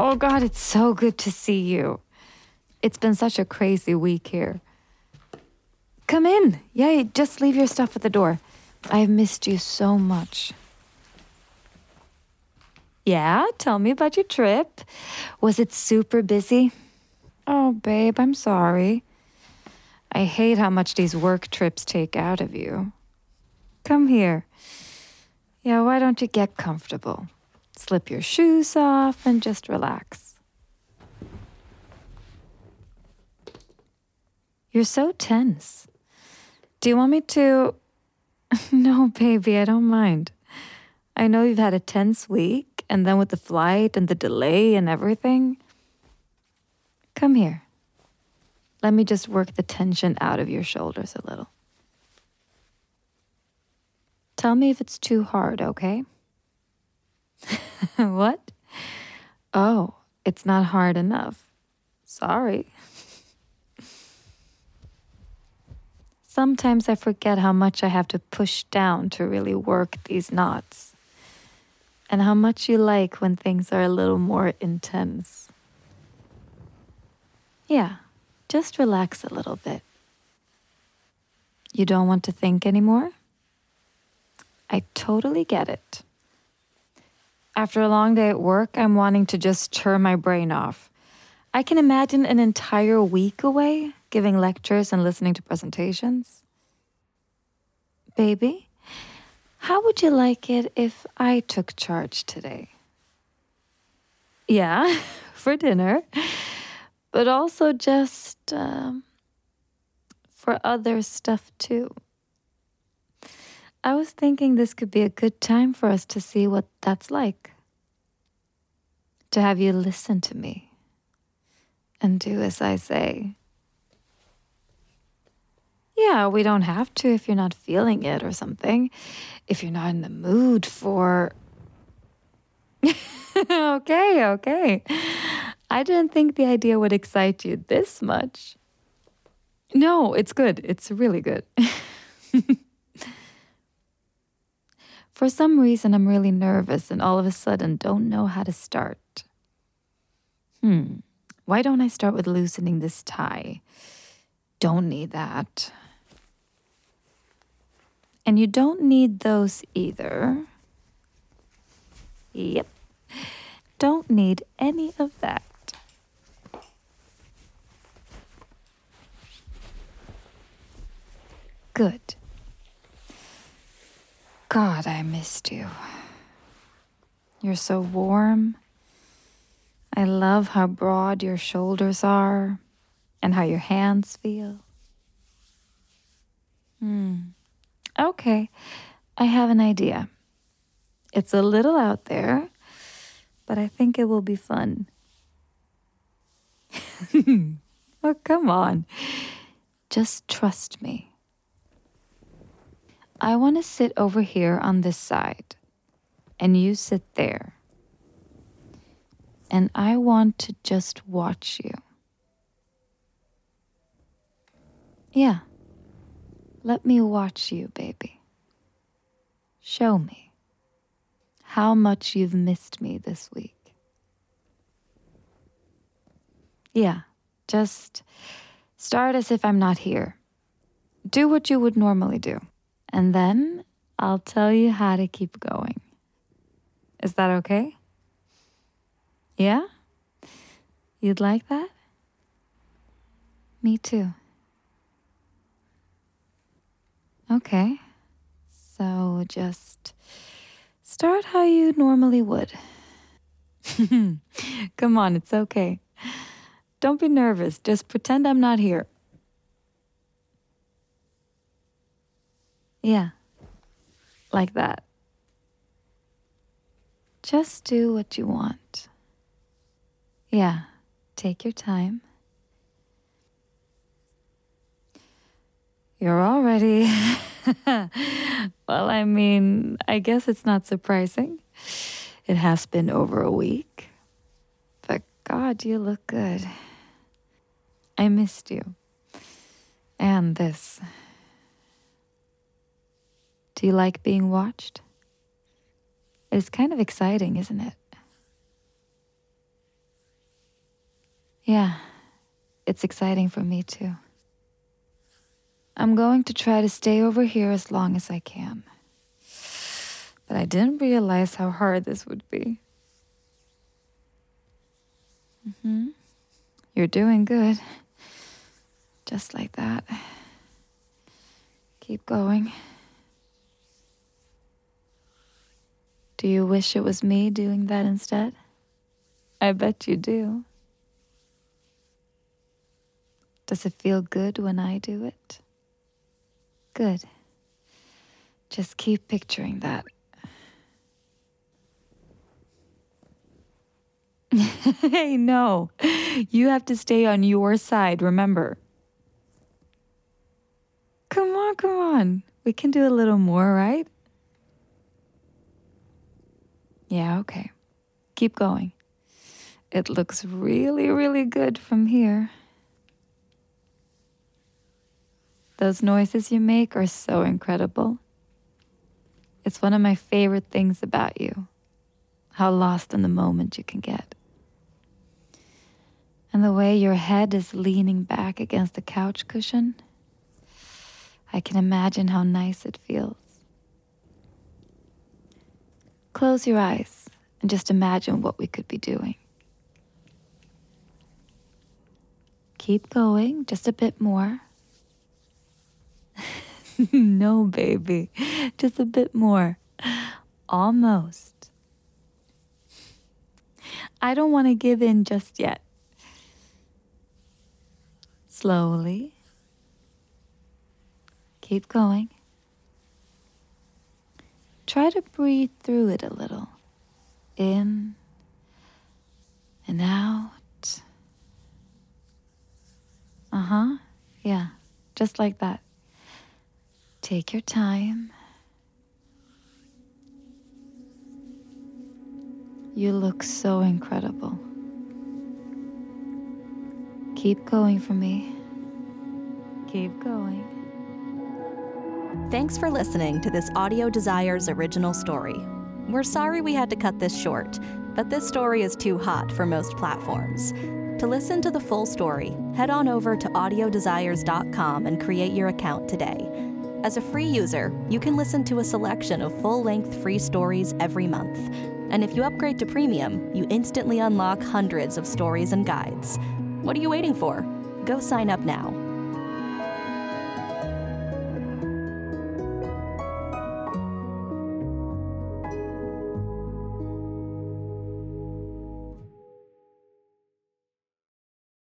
Oh, God, it's so good to see you. It's been such a crazy week here. Come in. Yeah, just leave your stuff at the door. I've missed you so much. Yeah, tell me about your trip. Was it super busy? Oh, babe, I'm sorry. I hate how much these work trips take out of you. Come here. Yeah, why don't you get comfortable? Slip your shoes off and just relax. You're so tense. Do you want me to... No, baby, I don't mind. I know you've had a tense week, and then with the flight and the delay and everything. Come here. Let me just work the tension out of your shoulders a little. Tell me if it's too hard, okay? What? Oh, it's not hard enough. Sorry. Sometimes I forget how much I have to push down to really work these knots. And how much you like when things are a little more intense. Yeah, just relax a little bit. You don't want to think anymore? I totally get it. After a long day at work, I'm wanting to just turn my brain off. I can imagine an entire week away, giving lectures and listening to presentations. Baby, how would you like it if I took charge today? Yeah, for dinner, but also just for other stuff too. I was thinking this could be a good time for us to see what that's like. To have you listen to me and do as I say. Yeah, we don't have to if you're not feeling it or something. If you're not in the mood for... Okay. I didn't think the idea would excite you this much. No, it's good. It's really good. For some reason, I'm really nervous and all of a sudden don't know how to start. Why don't I start with loosening this tie? Don't need that. And you don't need those either. Yep. Don't need any of that. Good. God, I missed you. You're so warm. I love how broad your shoulders are and how your hands feel. Okay, I have an idea. It's a little out there, but I think it will be fun. Oh, come on. Just trust me. I want to sit over here on this side, and you sit there. And I want to just watch you. Yeah. Let me watch you, baby. Show me how much you've missed me this week. Yeah, just start as if I'm not here. Do what you would normally do. And then I'll tell you how to keep going. Is that okay? Yeah? You'd like that? Me too. Okay. So just start how you normally would. Come on, it's okay. Don't be nervous. Just pretend I'm not here. Yeah, like that. Just do what you want. Yeah, take your time. You're all ready. Well, I mean, I guess it's not surprising. It has been over a week. But God, you look good. I missed you. And this. Do you like being watched? It's kind of exciting, isn't it? Yeah, it's exciting for me too. I'm going to try to stay over here as long as I can. But I didn't realize how hard this would be. You're doing good. Just like that. Keep going. Do you wish it was me doing that instead? I bet you do. Does it feel good when I do it? Good. Just keep picturing that. Hey, no. You have to stay on your side, remember? Come on, come on. We can do a little more, right? Yeah, okay. Keep going. It looks really, really good from here. Those noises you make are so incredible. It's one of my favorite things about you. How lost in the moment you can get. And the way your head is leaning back against the couch cushion, I can imagine how nice it feels. Close your eyes and just imagine what we could be doing. Keep going, just a bit more. No, baby, just a bit more. Almost. I don't want to give in just yet. Slowly. Keep going. Try to breathe through it a little. In and out. Yeah, just like that. Take your time. You look so incredible. Keep going for me. Keep going. Thanks for listening to this Audio Desires original story. We're sorry we had to cut this short, but this story is too hot for most platforms. To listen to the full story, head on over to audiodesires.com and create your account today. As a free user, you can listen to a selection of full-length free stories every month. And if you upgrade to premium, you instantly unlock hundreds of stories and guides. What are you waiting for? Go sign up now.